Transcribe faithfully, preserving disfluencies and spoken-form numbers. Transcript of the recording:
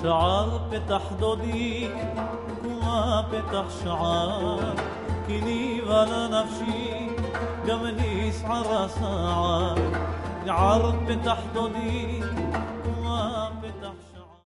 شعر פתח דודי כמו פתח שער כי ניבלה נפשי גם נסערה סער יער פתח דודי